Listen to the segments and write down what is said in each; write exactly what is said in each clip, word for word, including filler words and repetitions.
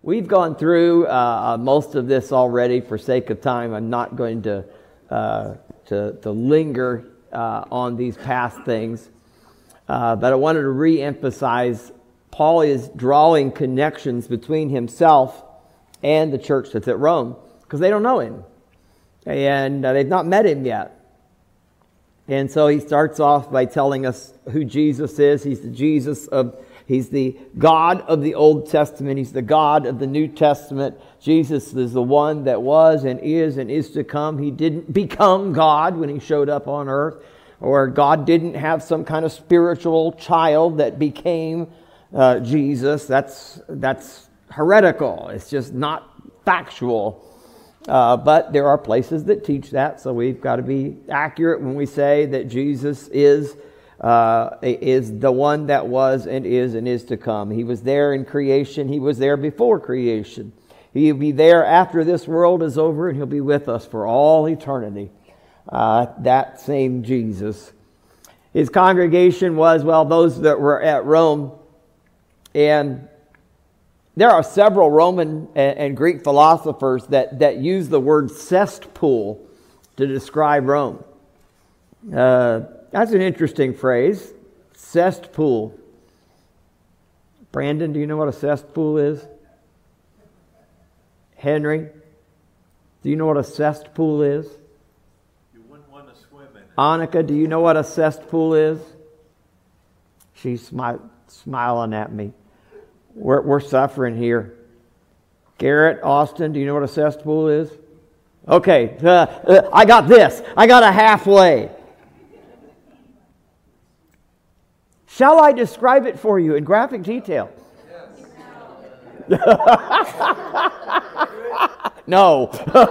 we've gone through uh, most of this already. For sake of time, I'm not going to uh, to, to linger uh, on these past things. Uh, but I wanted to re-emphasize Paul is drawing connections between himself and the church that's at Rome because they don't know him. And uh, they've not met him yet. And so he starts off by telling us who Jesus is. He's the Jesus of, he's the God of the Old Testament. He's the God of the New Testament. Jesus is the one that was and is and is to come. He didn't become God when he showed up on earth. Or God didn't have some kind of spiritual child that became uh, Jesus. That's, that's heretical. It's just not factual. Uh, but there are places that teach that, so we've got to be accurate when we say that Jesus is uh, is the one that was and is and is to come. He was there in creation. He was there before creation. He'll be there after this world is over, and he'll be with us for all eternity. Uh, that same Jesus. His congregation was, well, those that were at Rome, and there are several Roman and Greek philosophers that, that use the word cesspool to describe Rome. Uh, that's an interesting phrase, cesspool. Brandon, do you know what a cesspool is? Henry, do you know what a cesspool is? You wouldn't want to swim in it. Annika, do you know what a cesspool is? She's smi- smiling at me. We're, we're suffering here. Garrett, Austin, do you know what a cesspool is? Okay, uh, uh, I got this. I got a halfway. Shall I describe it for you in graphic detail? Yes. No.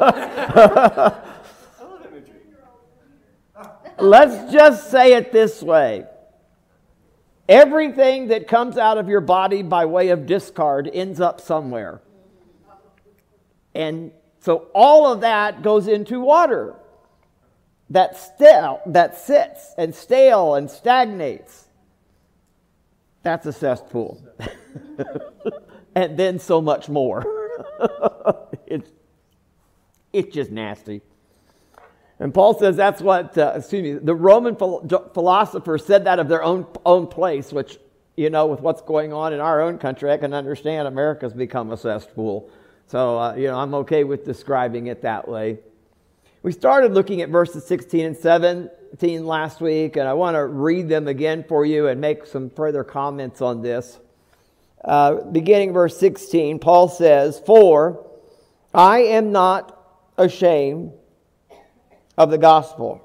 Let's just say it this way. Everything that comes out of your body by way of discard ends up somewhere. And so all of that goes into water that stale, that sits and stale and stagnates. That's a cesspool. And then so much more. it's, it's just nasty. And Paul says that's what, uh, excuse me, the Roman phil- philosophers said that of their own own place, which, you know, with what's going on in our own country, I can understand America's become a cesspool. So, uh, you know, I'm okay with describing it that way. We started looking at verses sixteen and seventeen last week, and I want to read them again for you and make some further comments on this. Uh, beginning verse sixteen, Paul says, "For I am not ashamed of the gospel."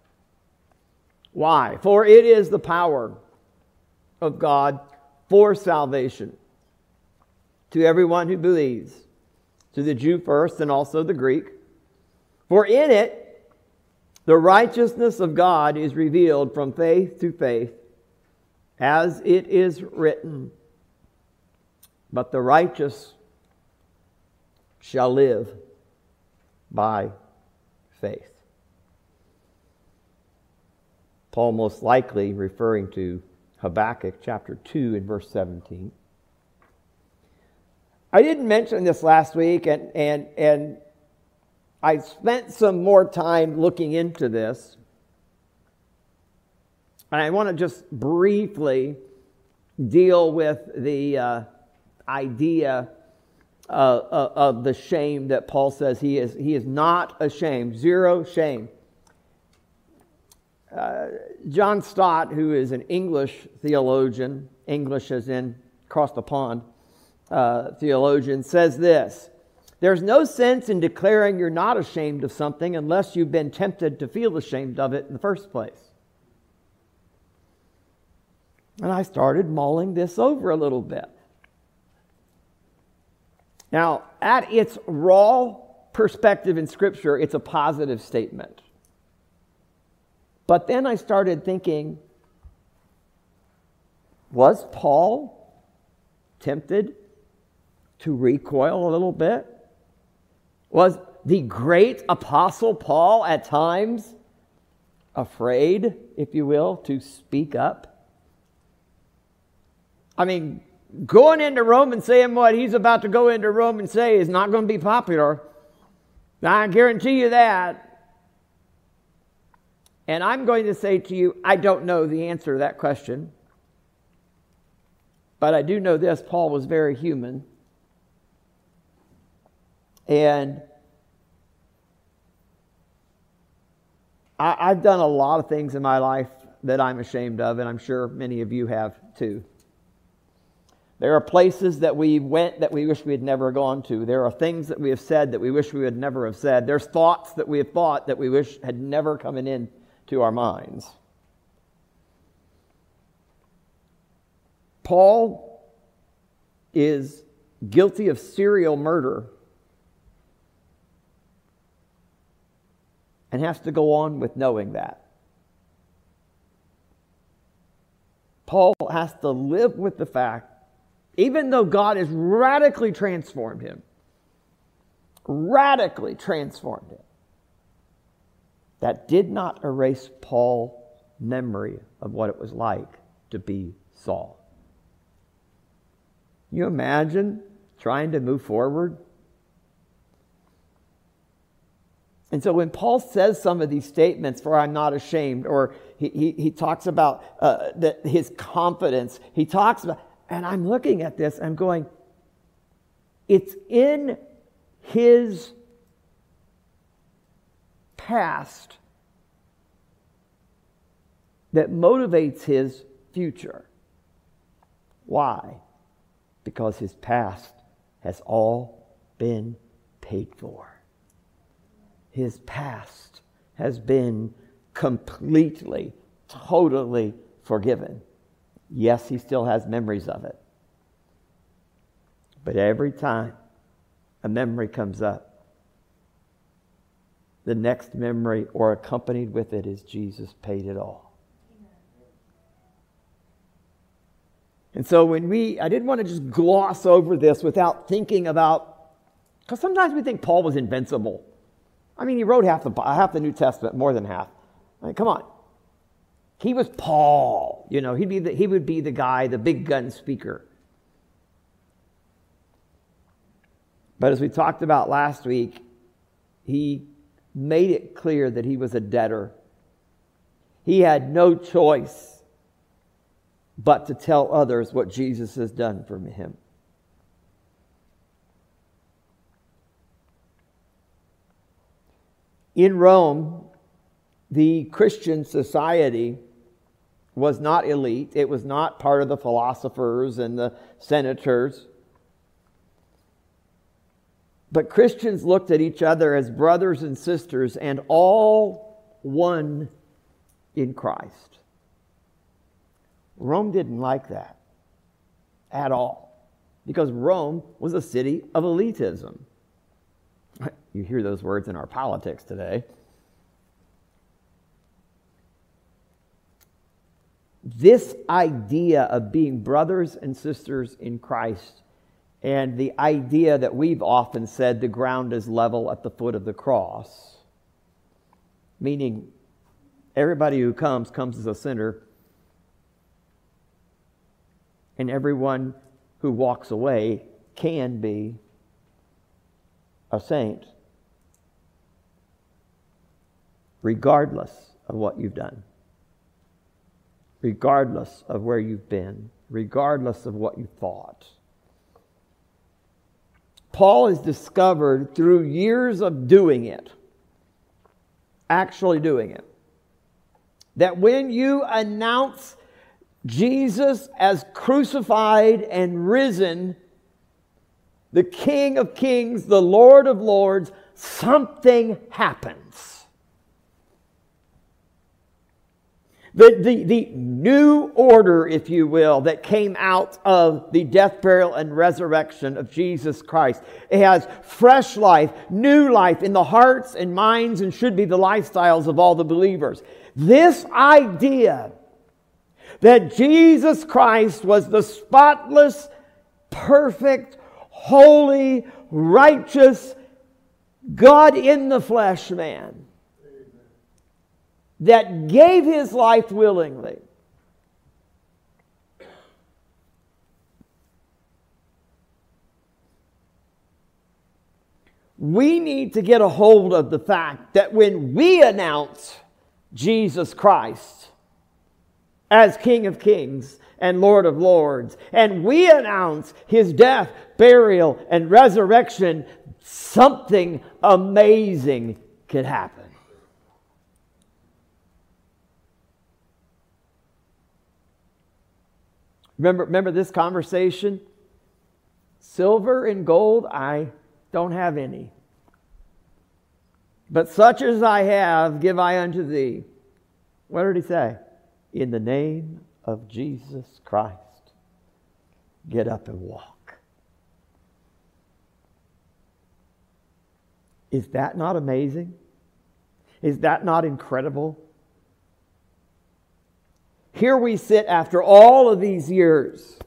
Why? For it is the power of God for salvation to everyone who believes, to the Jew first and also the Greek. For in it the righteousness of God is revealed from faith to faith, as it is written, "But the righteous shall live by faith." Paul most likely referring to Habakkuk chapter two and verse seventeen. I didn't mention this last week, and, and, and I spent some more time looking into this. And I want to just briefly deal with the uh, idea uh, uh, of the shame that Paul says he is, he is not ashamed, zero shame. Uh, John Stott, who is an English theologian, English as in across the pond uh, theologian, says this: "There's no sense in declaring you're not ashamed of something unless you've been tempted to feel ashamed of it in the first place." And I started mulling this over a little bit. Now, at its raw perspective in Scripture, it's a positive statement. But then I started thinking, was Paul tempted to recoil a little bit? Was the great apostle Paul at times afraid, if you will, to speak up? I mean, going into Rome and saying what he's about to go into Rome and say is not going to be popular. I guarantee you that. And I'm going to say to you, I don't know the answer to that question. But I do know this, Paul was very human. And I, I've done a lot of things in my life that I'm ashamed of, and I'm sure many of you have too. There are places that we went that we wish we had never gone to. There are things that we have said that we wish we would never have said. There's thoughts that we have thought that we wish had never come in to our minds. Paul is guilty of serial murder and has to go on with knowing that. Paul has to live with the fact, even though God has radically transformed him, radically transformed him, that did not erase Paul's memory of what it was like to be Saul. Can you imagine trying to move forward? And so when Paul says some of these statements, for I'm not ashamed, or he, he, he talks about uh, the, his confidence, he talks about, and I'm looking at this, I'm going, it's in his past that motivates his future. Why? Because his past has all been paid for. His past has been completely, totally forgiven. Yes, he still has memories of it. But every time a memory comes up, the next memory or accompanied with it is Jesus paid it all. And so when we, I didn't want to just gloss over this without thinking about, because sometimes we think Paul was invincible. I mean, he wrote half the half the New Testament, more than half. I mean, come on. He was Paul. You know, he'd be the, he would be the guy, the big gun speaker. But as we talked about last week, he made it clear that he was a debtor. He had no choice but to tell others what Jesus has done for him. In Rome, the Christian society was not elite. It was not part of the philosophers and the senators. But Christians looked at each other as brothers and sisters and all one in Christ. Rome didn't like that at all, because Rome was a city of elitism. You hear those words in our politics today. This idea of being brothers and sisters in Christ, and the idea that we've often said the ground is level at the foot of the cross, meaning everybody who comes, comes as a sinner, and everyone who walks away can be a saint, regardless of what you've done, regardless of where you've been, regardless of what you thought. Paul has discovered through years of doing it, actually doing it, that when you announce Jesus as crucified and risen, the King of Kings, the Lord of Lords, something happens. The, the, the new order, if you will, that came out of the death, burial, and resurrection of Jesus Christ. It has fresh life, new life in the hearts and minds, and should be the lifestyles of all the believers. This idea that Jesus Christ was the spotless, perfect, holy, righteous, God in the flesh man that gave his life willingly, We need to get a hold of the fact that when we announce Jesus Christ as King of Kings and Lord of Lords, and we announce His death, burial, and resurrection, something amazing could happen. Remember, remember this conversation? Silver and gold, I don't have any. But such as I have, give I unto thee. What did he say? In the name of Jesus Christ, get up and walk. Is that not amazing? Is that not incredible? Here we sit after all of these years,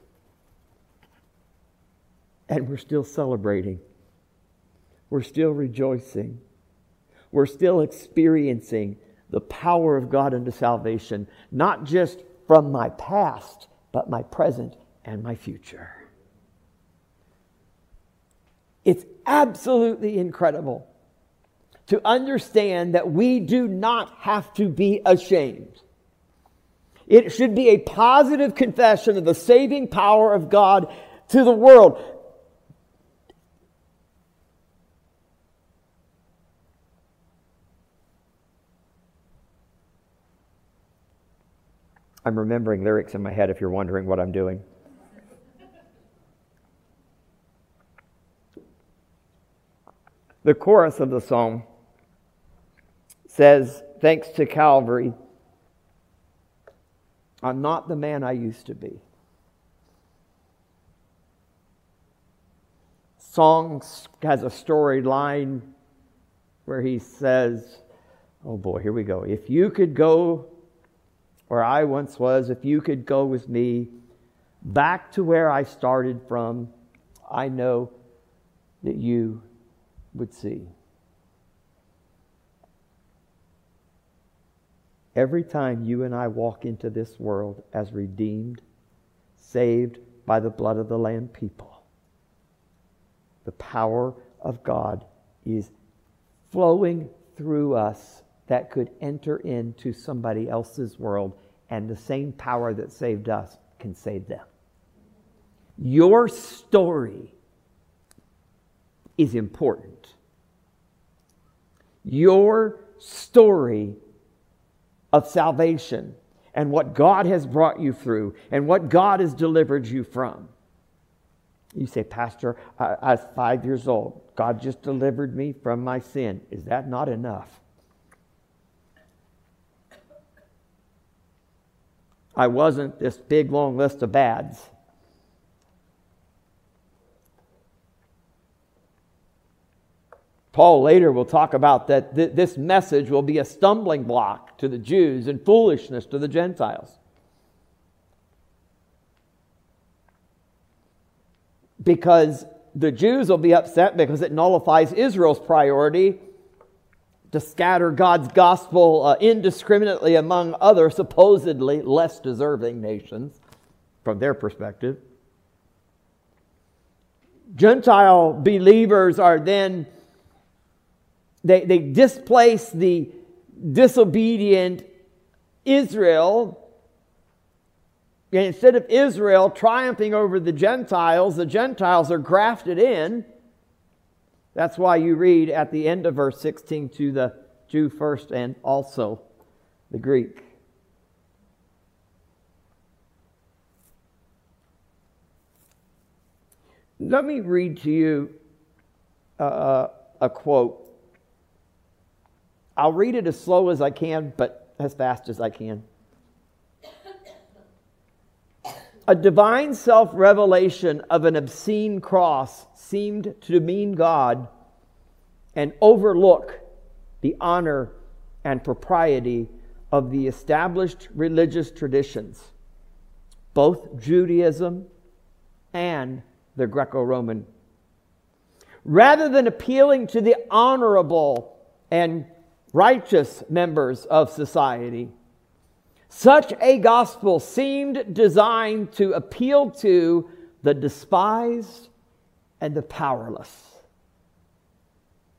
and we're still celebrating. We're still rejoicing. We're still experiencing the power of God unto salvation, not just from my past, but my present and my future. It's absolutely incredible to understand that we do not have to be ashamed. It should be a positive confession of the saving power of God to the world. I'm remembering lyrics in my head if you're wondering what I'm doing. The chorus of the song says, thanks to Calvary, I'm not the man I used to be. Song has a storyline where he says, oh boy, here we go. If you could go where I once was, if you could go with me back to where I started from, I know that you would see. Every time you and I walk into this world as redeemed, saved by the blood of the Lamb people, the power of God is flowing through us that could enter into somebody else's world, and the same power that saved us can save them. Your story is important. Your story of salvation and what God has brought you through and what God has delivered you from. You say, Pastor, I, I was five years old. God just delivered me from my sin. Is that not enough? I wasn't this big, long list of bads. Paul later will talk about that th- this message will be a stumbling block to the Jews and foolishness to the Gentiles. Because the Jews will be upset because it nullifies Israel's priority to scatter God's gospel uh, indiscriminately among other supposedly less deserving nations from their perspective. Gentile believers are then, they, they displace the disobedient Israel. And instead of Israel triumphing over the Gentiles, the Gentiles are grafted in. That's why you read at the end of verse sixteen, to the Jew first and also the Greek. Let me read to you uh, a quote. I'll read it as slow as I can, but as fast as I can. A divine self-revelation of an obscene cross seemed to demean God and overlook the honor and propriety of the established religious traditions, both Judaism and the Greco-Roman. Rather than appealing to the honorable and righteous members of society, such a gospel seemed designed to appeal to the despised and the powerless.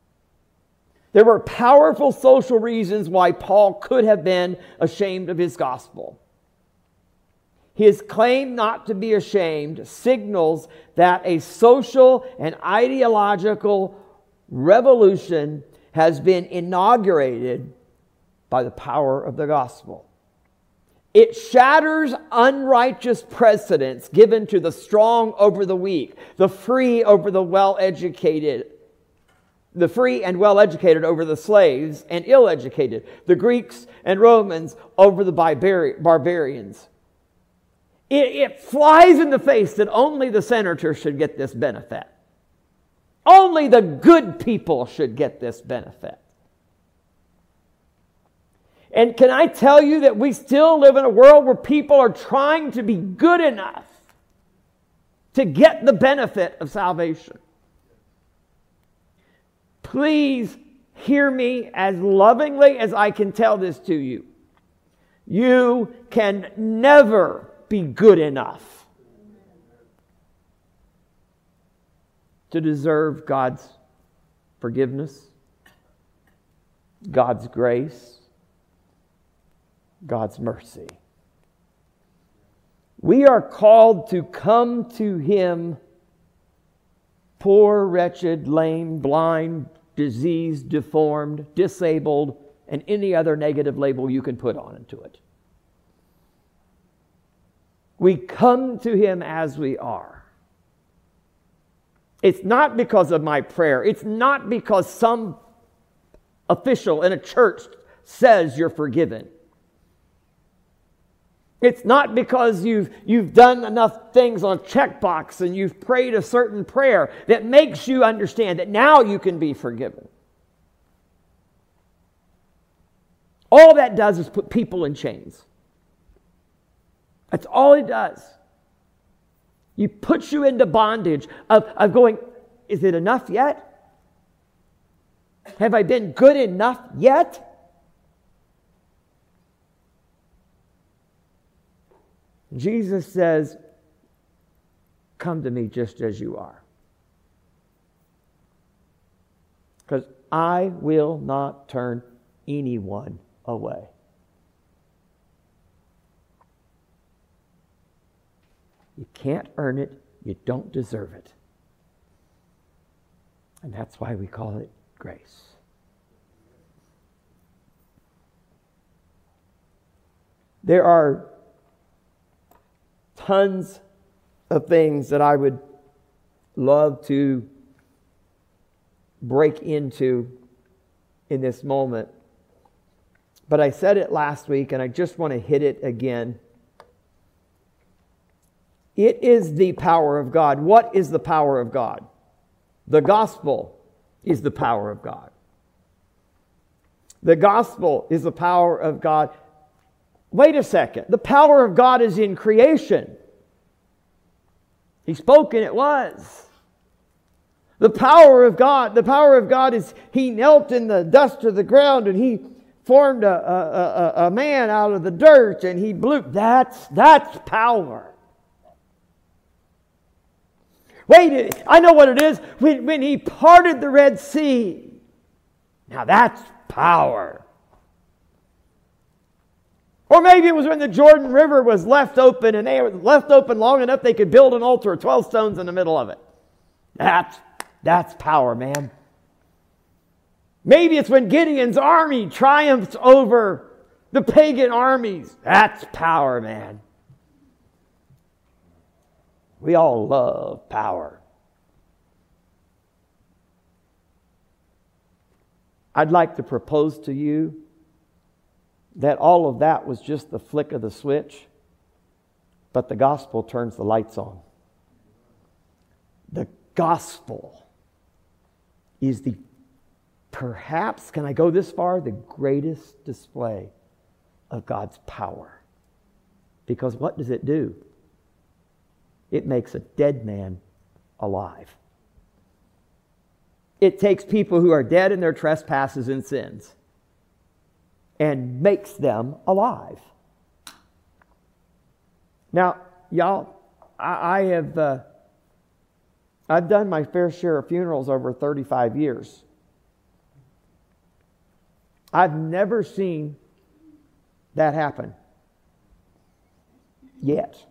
There were powerful social reasons why Paul could have been ashamed of his gospel. His claim not to be ashamed signals that a social and ideological revolution has been inaugurated by the power of the gospel. It shatters unrighteous precedents given to the strong over the weak, the free over the well-educated, the free and well-educated over the slaves and ill-educated, the Greeks and Romans over the barbari- barbarians. It, it flies in the face that only the senator should get this benefit. Only the good people should get this benefit. And can I tell you that we still live in a world where people are trying to be good enough to get the benefit of salvation? Please hear me as lovingly as I can tell this to you. You can never be good enough to deserve God's forgiveness, God's grace, God's mercy. We are called to come to Him, poor, wretched, lame, blind, diseased, deformed, disabled, and any other negative label you can put on into it. We come to Him as we are. It's not because of my prayer. It's not because some official in a church says you're forgiven. It's not because you've, you've done enough things on a checkbox and you've prayed a certain prayer that makes you understand that now you can be forgiven. All that does is put people in chains. That's all it does. He puts you into bondage of, of going, is it enough yet? Have I been good enough yet? Jesus says, come to me just as you are. Because I will not turn anyone away. You can't earn it. You don't deserve it. And that's why we call it grace. There are tons of things that I would love to break into in this moment. But I said it last week, and I just want to hit it again. It is the power of God. What is the power of God? The gospel is the power of God. The gospel is the power of God. Wait a second. The power of God is in creation. He spoke and it was. The power of God, the power of God is He knelt in the dust of the ground and He formed a, a, a, a man out of the dirt and He blew. That's, that's power. Wait, I know what it is. When, when He parted the Red Sea. Now that's power. Or maybe it was when the Jordan River was left open and they were left open long enough they could build an altar of twelve stones in the middle of it. That's, that's power, man. Maybe it's when Gideon's army triumphed over the pagan armies. That's power, man. We all love power. I'd like to propose to you that all of that was just the flick of the switch, but the gospel turns the lights on. The gospel is the, perhaps, can I go this far, the greatest display of God's power. Because what does it do? It makes a dead man alive. It takes people who are dead in their trespasses and sins and makes them alive. Now, y'all, I, I have uh, I've done my fair share of funerals over thirty-five years. I've never seen that happen yet.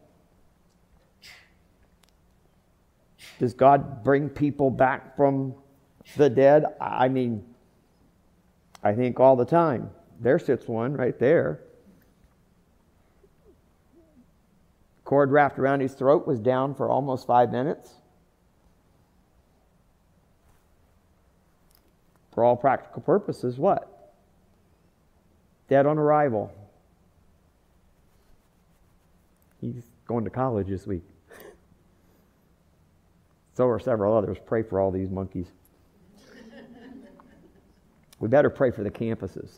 Does God bring people back from the dead? I mean, I think all the time. There sits one right there. Cord wrapped around his throat, was down for almost five minutes. For all practical purposes, what? Dead on arrival. He's going to college this week. So are several others. Pray for all these monkeys. We better pray for the campuses.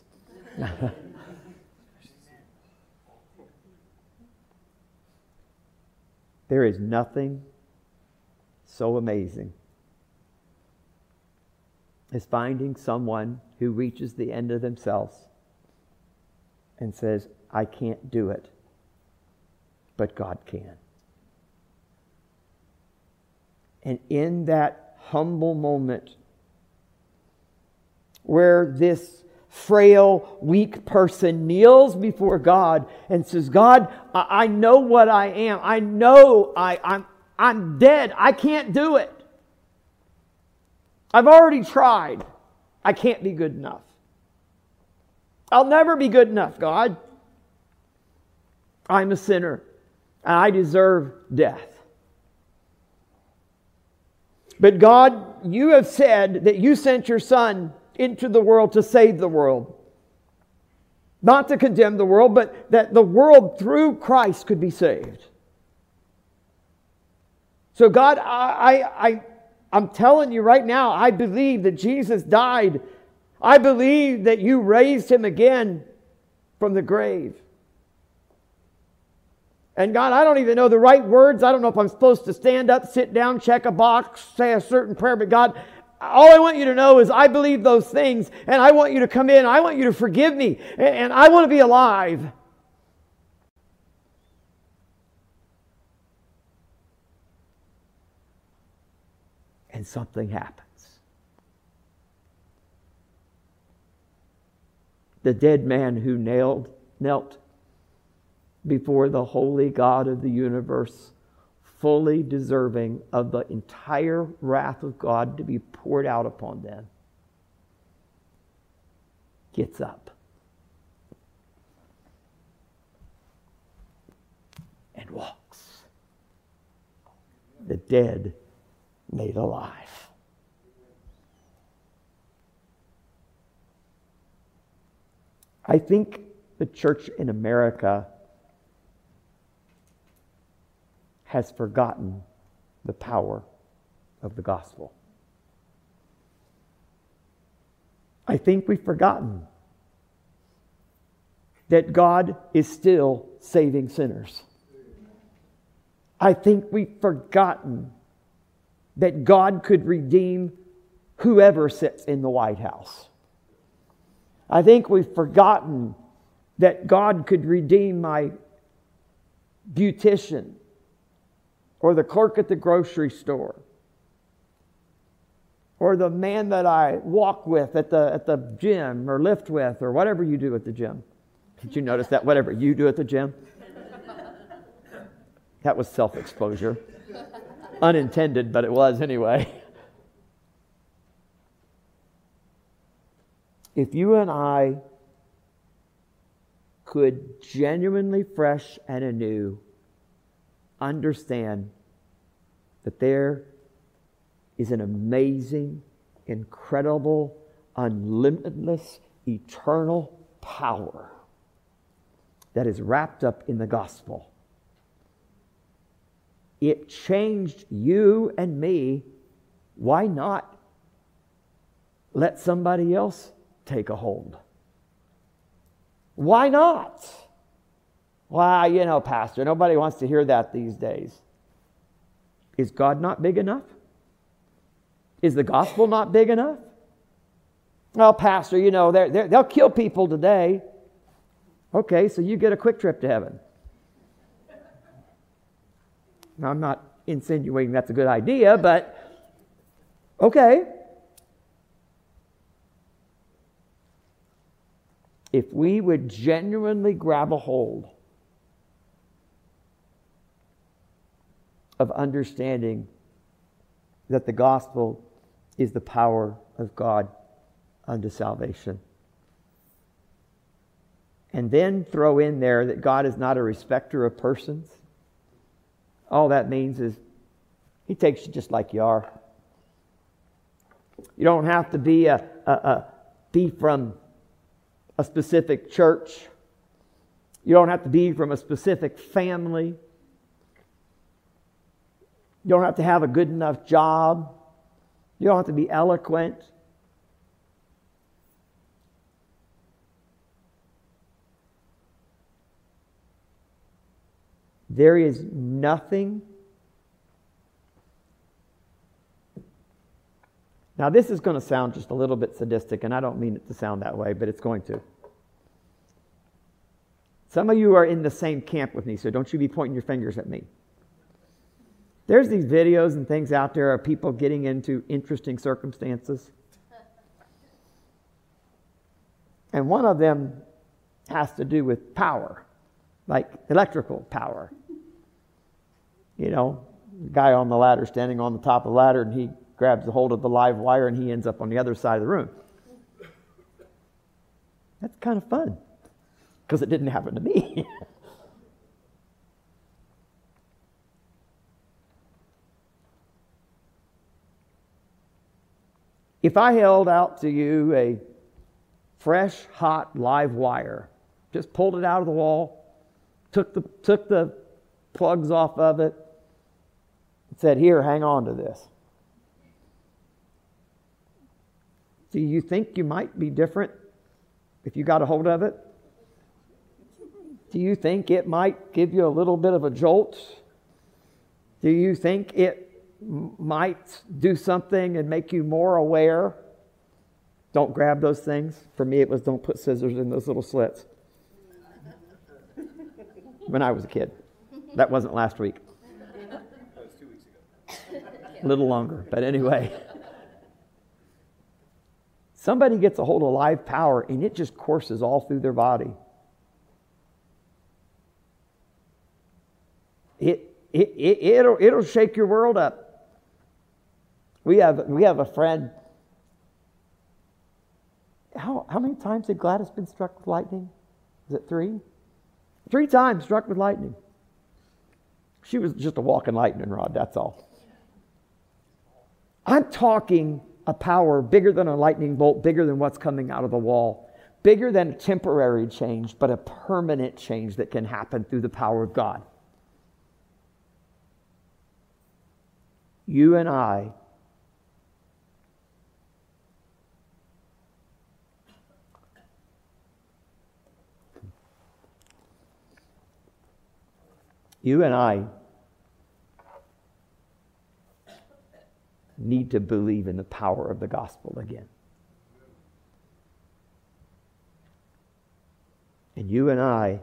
There is nothing so amazing as finding someone who reaches the end of themselves and says, I can't do it, but God can. And in that humble moment where this frail, weak person kneels before God and says, God, I, I know what I am. I know I, I'm, I'm dead. I can't do it. I've already tried. I can't be good enough. I'll never be good enough, God. I'm a sinner, and I deserve death. But God, you have said that you sent your Son into the world to save the world. Not to condemn the world, but that the world through Christ could be saved. So God, I, I, I, I'm telling you right now, I believe that Jesus died. I believe that you raised him again from the grave. And God, I don't even know the right words. I don't know if I'm supposed to stand up, sit down, check a box, say a certain prayer. But God, all I want you to know is I believe those things. And I want you to come in. I want you to forgive me. And, and I want to be alive. And something happens. The dead man who nailed, knelt before the holy God of the universe, fully deserving of the entire wrath of God to be poured out upon them, gets up and walks. The dead made alive. I think the church in America has forgotten the power of the gospel. I think we've forgotten that God is still saving sinners. I think we've forgotten that God could redeem whoever sits in the White House. I think we've forgotten that God could redeem my beautician or the clerk at the grocery store or the man that I walk with at the, at the gym or lift with or whatever you do at the gym. Did you notice that? Whatever you do at the gym? That was self-exposure. Unintended, but it was anyway. If you and I could genuinely, fresh and anew, understand that there is an amazing, incredible, unlimitless, eternal power that is wrapped up in the gospel. It changed you and me. Why not let somebody else take a hold? Why not? Well, you know, Pastor, nobody wants to hear that these days. Is God not big enough? Is the gospel not big enough? Well, Pastor, you know, they're, they're, they'll kill people today. Okay, so you get a quick trip to heaven. Now, I'm not insinuating that's a good idea, but okay. if we would genuinely grab a hold of understanding that the gospel is the power of God unto salvation. And then throw in there that God is not a respecter of persons. All that means is He takes you just like you are. You don't have to be a, a, a be from a specific church. You don't have to be from a specific family. You don't have to have a good enough job. You don't have to be eloquent. There is nothing. Now, this is going to sound just a little bit sadistic, and I don't mean it to sound that way, but it's going to. Some of you are in the same camp with me, so don't you be pointing your fingers at me. There's these videos and things out there of people getting into interesting circumstances. And one of them has to do with power, like electrical power. You know, the guy on the ladder standing on the top of the ladder, and he grabs a hold of the live wire and he ends up on the other side of the room. That's kind of fun, because it didn't happen to me. If I held out to you a fresh, hot, live wire, just pulled it out of the wall, took the, took the plugs off of it, and said, here, hang on to this. Do you think you might be different if you got a hold of it? Do you think it might give you a little bit of a jolt? Do you think it might do something and make you more aware? Don't grab those things. For me, it was don't put scissors in those little slits. When I was a kid. That wasn't last week. That was two weeks ago. A little longer, but anyway. Somebody gets a hold of live power and it just courses all through their body. It, it, it, it'll, it'll shake your world up. We have, we have a friend. How, how many times had Gladys been struck with lightning? Is it three? Three times struck with lightning. She was just a walking lightning rod, that's all. I'm talking a power bigger than a lightning bolt, bigger than what's coming out of the wall, bigger than a temporary change, but a permanent change that can happen through the power of God. You and I You and I need to believe in the power of the gospel again. And you and I,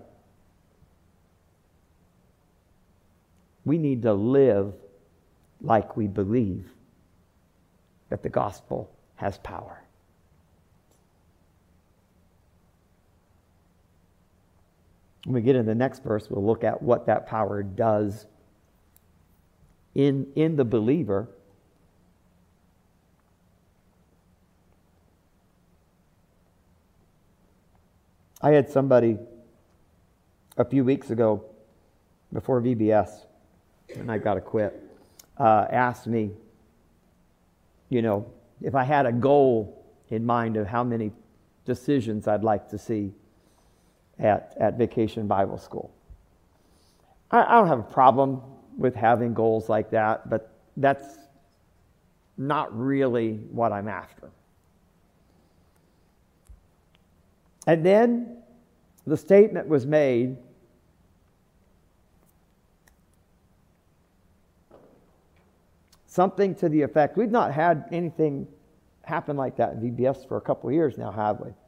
we need to live like we believe that the gospel has power. When we get into the next verse, we'll look at what that power does in, in the believer. I had somebody a few weeks ago, before V B S, and I've got to quit, uh, asked me, you know, if I had a goal in mind of how many decisions I'd like to see at, at Vacation Bible School. I, I don't have a problem with having goals like that, but that's not really what I'm after. And then the statement was made, something to the effect, we've not had anything happen like that in V B S for a couple of years now, have we?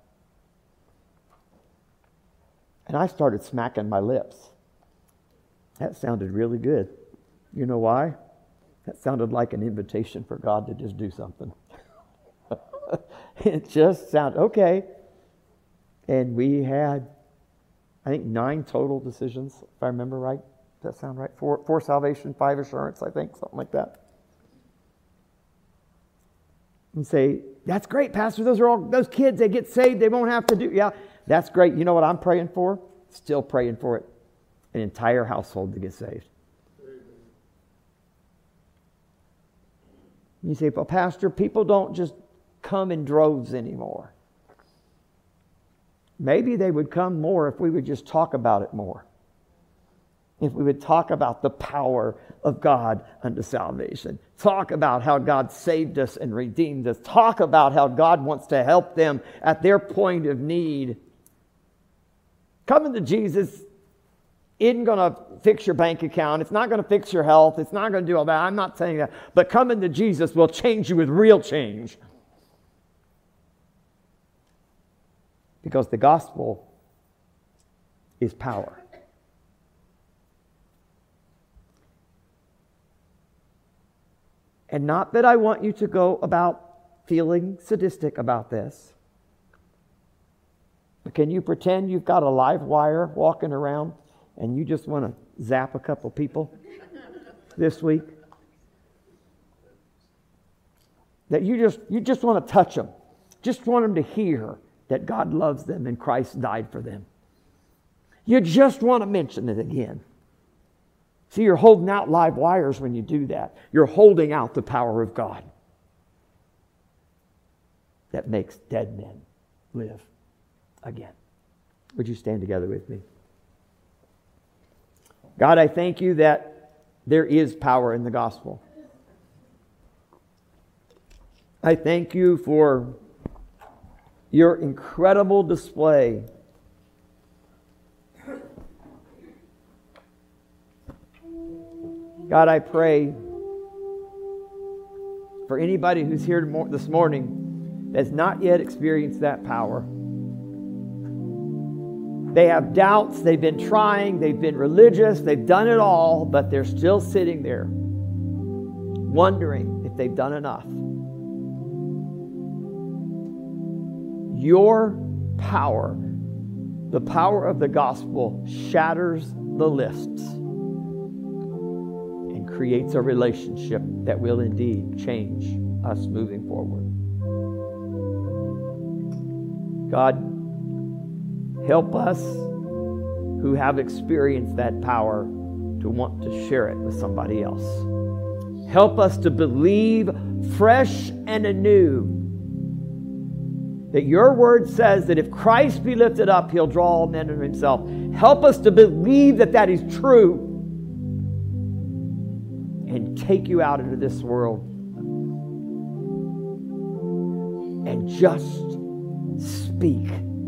And I started smacking my lips. That sounded really good. You know why? That sounded like an invitation for God to just do something. It just sounded, okay. And we had, I think, nine total decisions, if I remember right. Does that sound right? Four, four salvation, five assurance, I think, something like that. And say, that's great, Pastor. Those are all, those kids, they get saved. They won't have to do, yeah, that's great. You know what I'm praying for? Still praying for it. An entire household to get saved. You say, well, Pastor, people don't just come in droves anymore. Maybe they would come more if we would just talk about it more. If we would talk about the power of God unto salvation. Talk about how God saved us and redeemed us. Talk about how God wants to help them at their point of need. Coming to Jesus isn't going to fix your bank account. It's not going to fix your health. It's not going to do all that. I'm not saying that. But coming to Jesus will change you with real change. Because the gospel is power. And not that I want you to go about feeling sadistic about this. But can you pretend you've got a live wire walking around and you just want to zap a couple people this week? That you just you just want to touch them. Just want them to hear that God loves them and Christ died for them. You just want to mention it again. See, you're holding out live wires when you do that. You're holding out the power of God that makes dead men live again. Would you stand together with me? God, I thank you that there is power in the gospel. I thank you for your incredible display God, I pray for anybody who's here this morning that's not yet experienced that power. They have doubts, they've been trying, they've been religious, they've done it all, but they're still sitting there wondering if they've done enough. Your power, the power of the gospel, shatters the lists and creates a relationship that will indeed change us moving forward. God, help us who have experienced that power to want to share it with somebody else. Help us to believe fresh and anew that your word says that if Christ be lifted up, he'll draw all men to himself. Help us to believe that that is true and take you out into this world and just speak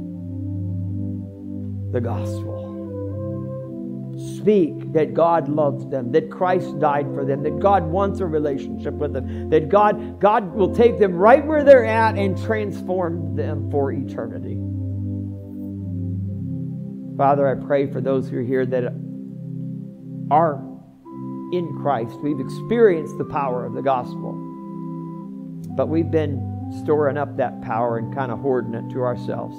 the gospel. Speak that God loves them, that Christ died for them, that God wants a relationship with them, that God, God will take them right where they're at and transform them for eternity. Father, I pray for those who are here that are in Christ. We've experienced the power of the gospel, but we've been storing up that power and kind of hoarding it to ourselves.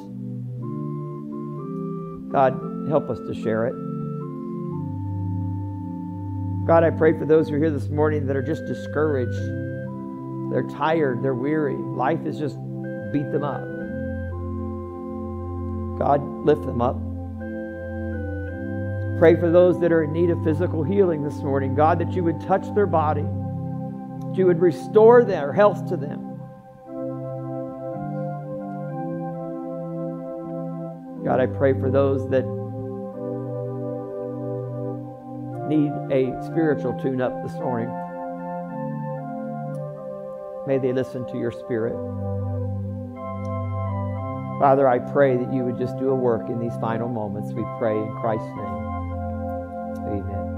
God, help us to share it. God, I pray for those who are here this morning that are just discouraged. They're tired, they're weary. Life has just beat them up. God, lift them up. Pray for those that are in need of physical healing this morning. God, that you would touch their body, that you would restore their health to them. God, I pray for those that need a spiritual tune-up this morning. May they listen to your Spirit. Father, I pray that you would just do a work in these final moments. We pray in Christ's name. Amen.